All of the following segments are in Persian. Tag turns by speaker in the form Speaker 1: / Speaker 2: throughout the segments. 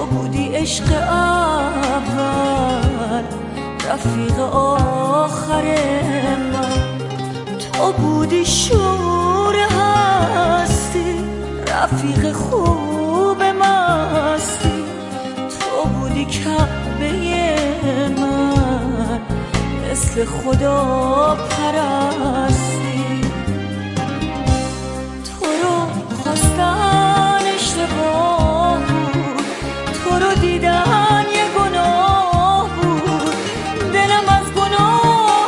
Speaker 1: بودی عشق اول، رفیق آخر من، تو بودی شور هستی، رفیق خوب مستی، تو بودی کعبه من، مثل خدا پرستی. تو رو خواستن اشتباه بود، تو رو دیدن یه گناه بود، دلم از گناه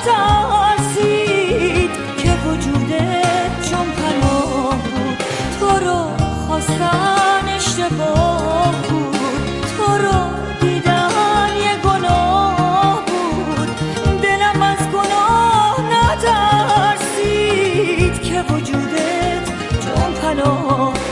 Speaker 1: نترسید که وجودت چون پناه بود. تو رو خواستن اشتباه بود، تو رو دیدن یه گناه بود، دلم از گناه نترسید که وجودت چون پناه بود.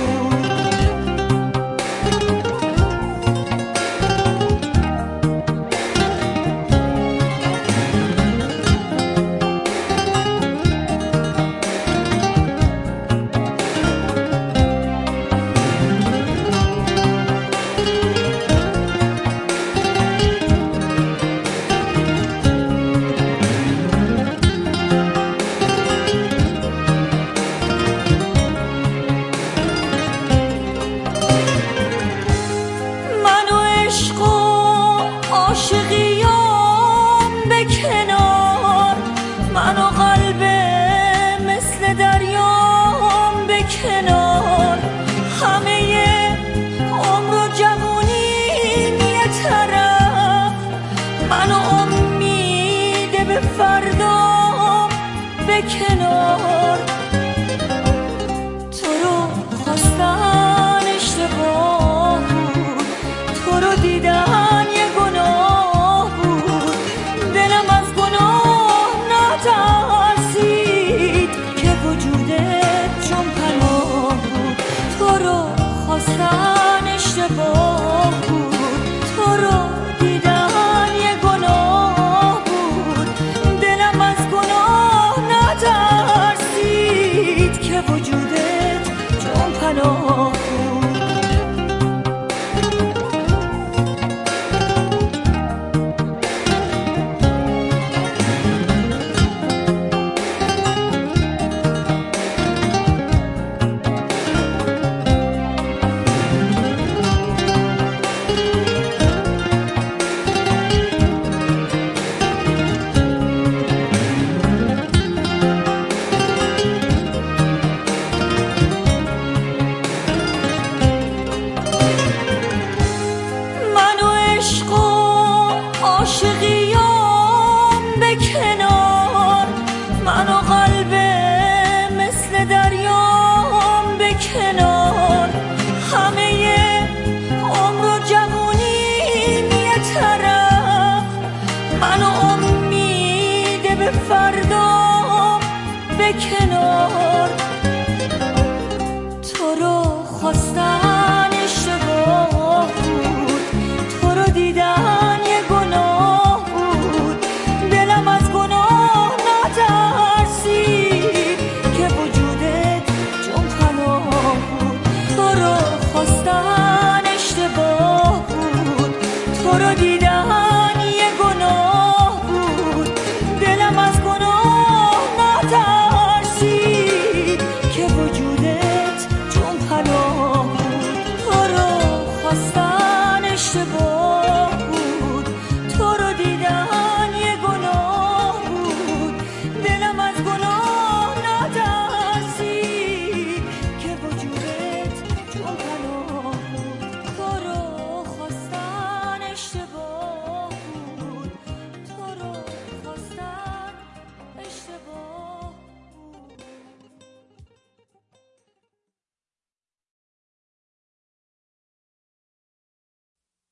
Speaker 1: عاشقیام به کنار، من و قلب مثل دریام به کنار، همه عمر و جوونیم یه طرف، من و امید به فردام به کنار.